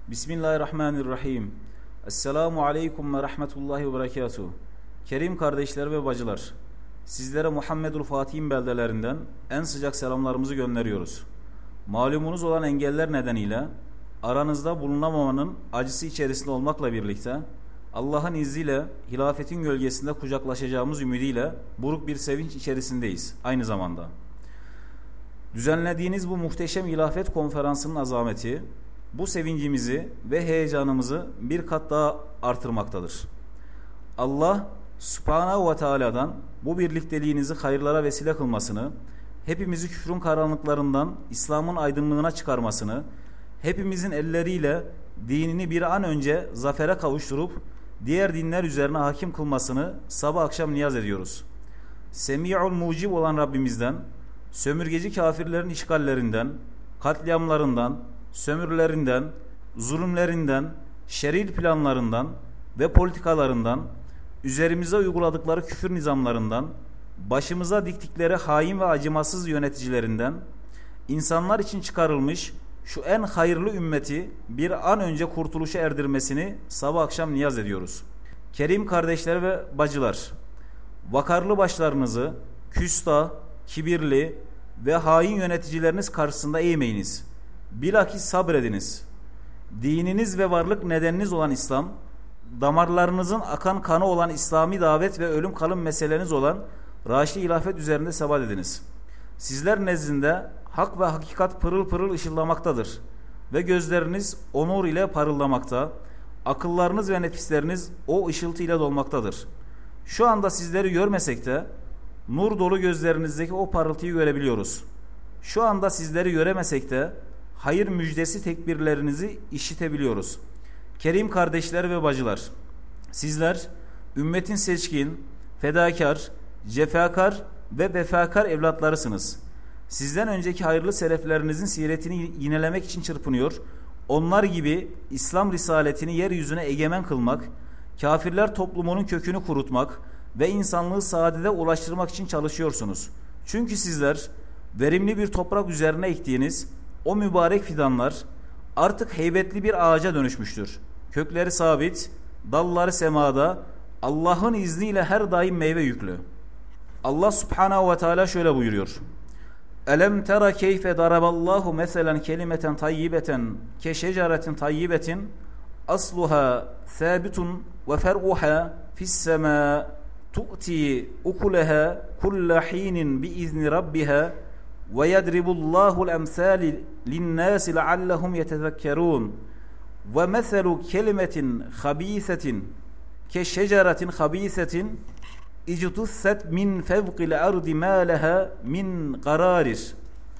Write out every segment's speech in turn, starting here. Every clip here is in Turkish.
Bismillahirrahmanirrahim. Esselamu aleyküm ve rahmetullahi ve berekatuhu. Kerim kardeşler ve bacılar, sizlere Muhammedül Fatih'in beldelerinden en sıcak selamlarımızı gönderiyoruz. Malumunuz olan engeller nedeniyle aranızda bulunamamanın acısı içerisinde olmakla birlikte Allah'ın izniyle hilafetin gölgesinde kucaklaşacağımız ümidiyle buruk bir sevinç içerisindeyiz aynı zamanda. Düzenlediğiniz bu muhteşem hilafet konferansının azameti bu sevincimizi ve heyecanımızı bir kat daha artırmaktadır. Allah Subhanahu ve Teala'dan bu birlikteliğinizi hayırlara vesile kılmasını, hepimizi küfrün karanlıklarından İslam'ın aydınlığına çıkarmasını, hepimizin elleriyle dinini bir an önce zafere kavuşturup diğer dinler üzerine hakim kılmasını sabah akşam niyaz ediyoruz. Semi'ul mucib olan Rabbimizden, sömürgeci kafirlerin işgallerinden, katliamlarından, sömürülerinden, zulümlerinden, şeril planlarından ve politikalarından, üzerimize uyguladıkları küfür nizamlarından, başımıza diktikleri hain ve acımasız yöneticilerinden, insanlar için çıkarılmış şu en hayırlı ümmeti bir an önce kurtuluşa erdirmesini sabah akşam niyaz ediyoruz. Kerim kardeşler ve bacılar, vakarlı başlarınızı küstah, kibirli ve hain yöneticileriniz karşısında eğmeyiniz. Bilakis sabrediniz. Dininiz ve varlık nedeniniz olan İslam, damarlarınızın akan kanı olan İslami davet ve ölüm kalım meseleniz olan Raşid hilafet üzerinde sebat ediniz. Sizler nezdinde hak ve hakikat pırıl pırıl ışıldamaktadır ve gözleriniz o nur ile parıldamakta, akıllarınız ve nefisleriniz o ışıltı ile dolmaktadır. Şu anda sizleri görmesek de nur dolu gözlerinizdeki o parıltıyı görebiliyoruz. Şu anda sizleri göremesek de hayır müjdesi tekbirlerinizi işitebiliyoruz. Kerim kardeşler ve bacılar, sizler ümmetin seçkin, fedakar, cefakar ve vefakar evlatlarısınız. Sizden önceki hayırlı seleflerinizin siretini yinelemek için çırpınıyor, onlar gibi İslam risaletini yeryüzüne egemen kılmak, kafirler toplumunun kökünü kurutmak ve insanlığı saadete ulaştırmak için çalışıyorsunuz. Çünkü sizler verimli bir toprak üzerine ektiğiniz o mübarek fidanlar artık heybetli bir ağaca dönüşmüştür. Kökleri sabit, dalları semada, Allah'ın izniyle her daim meyve yüklü. Allah Subhanahu ve Teala şöyle buyuruyor. Elem tera keyfe daraballahu meselen kelimeten tayyibeten ke şeceretin tayyibetin asluha sabitun ve fer'uha fis sema tu'ti ukulaha kulla hinin bi izni rabbiha ve yadribullahu el-emsal lin-nas leallehum yetezekkerun ve meselu kelimetin habisetin ke şeceretin habisetin ictusset min fevqil ardi ma leha min qararir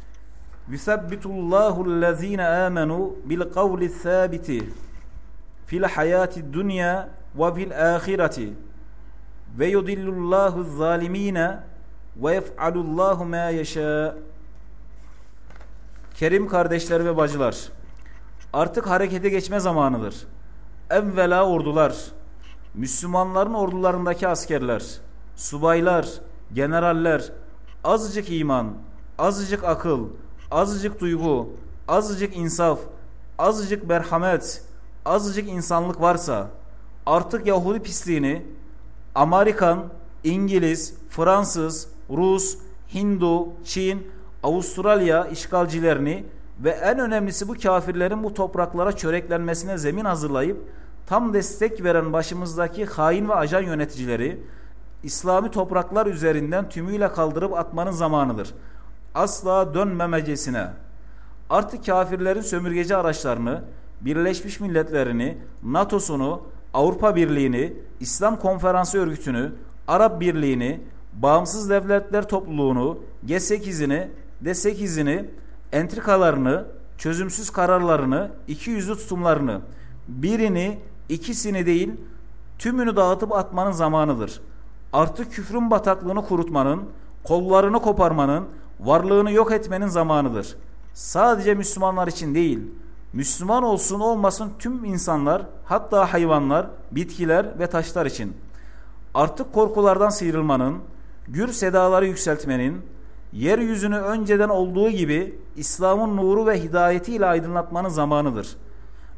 yusabbitullahu amenu bil kavli sabiti fil hayati dunya ve fil ahireti ve yudillullahu zalimine ve yef'alullahu ma yasha. Kerim kardeşler ve bacılar, artık harekete geçme zamanıdır. Evvela ordular, Müslümanların ordularındaki askerler, subaylar, generaller, azıcık iman, azıcık akıl, azıcık duygu, azıcık insaf, azıcık merhamet, azıcık insanlık varsa artık Yahudi pisliğini Amerikan, İngiliz, Fransız, Rus, Hindu, Çin, Avustralya işgalcilerini ve en önemlisi bu kafirlerin bu topraklara çöreklenmesine zemin hazırlayıp tam destek veren başımızdaki hain ve ajan yöneticileri İslami topraklar üzerinden tümüyle kaldırıp atmanın zamanıdır. Asla dönmemecesine. Artık kafirlerin sömürgeci araçlarını, Birleşmiş Milletlerini, NATO'sunu, Avrupa Birliği'ni, İslam Konferansı Örgütü'nü, Arap Birliği'ni, Bağımsız Devletler Topluluğu'nu, G8'ini, D8'ini, entrikalarını, çözümsüz kararlarını, ikiyüzlü tutumlarını, birini, ikisini değil, tümünü dağıtıp atmanın zamanıdır. Artık küfrün bataklığını kurutmanın, kollarını koparmanın, varlığını yok etmenin zamanıdır. Sadece Müslümanlar için değil, Müslüman olsun olmasın tüm insanlar, hatta hayvanlar, bitkiler ve taşlar için. Artık korkulardan sıyrılmanın, gür sedaları yükseltmenin, yeryüzünü önceden olduğu gibi İslam'ın nuru ve hidayetiyle aydınlatmanın zamanıdır.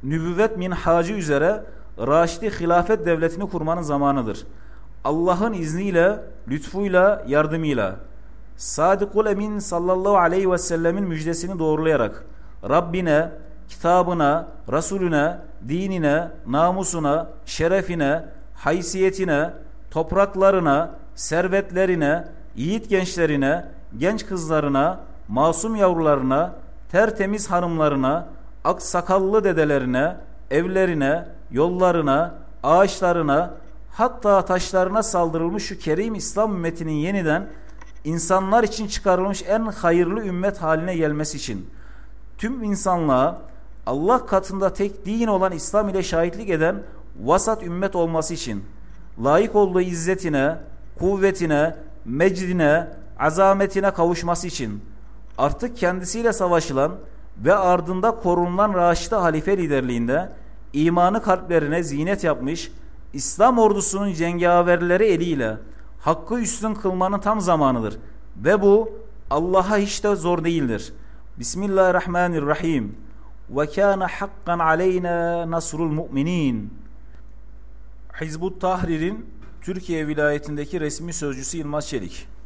nübüvvet minhacı üzere Raşidi hilafet devletini kurmanın zamanıdır. Allah'ın izniyle, lütfuyla, yardımıyla Sadıkul Emin sallallahu aleyhi ve sellemin müjdesini doğrulayarak Rabbine, kitabına, Resulüne, dinine, namusuna, şerefine, haysiyetine, topraklarına, servetlerine, yiğit gençlerine, genç kızlarına, masum yavrularına, tertemiz hanımlarına, aksakallı dedelerine, evlerine, yollarına, ağaçlarına, hatta taşlarına saldırılmış şu kerim İslam ümmetinin yeniden insanlar için çıkarılmış en hayırlı ümmet haline gelmesi için, tüm insanlığa Allah katında tek din olan İslam ile şahitlik eden vasat ümmet olması için, layık olduğu izzetine, kuvvetine, mecdine, azametine kavuşması için, artık kendisiyle savaşılan ve ardında korunulan Raşidi halife liderliğinde imanı kalplerine zinet yapmış İslam ordusunun cengaverleri eliyle hakkı üstün kılmanın tam zamanıdır. Ve bu Allah'a hiç de zor değildir. Bismillahirrahmanirrahim. Ve kâne hakkan aleyna nasrul mu'minin. Hizbut Tahrir'in Türkiye vilayetindeki resmi sözcüsü Yılmaz Çelik.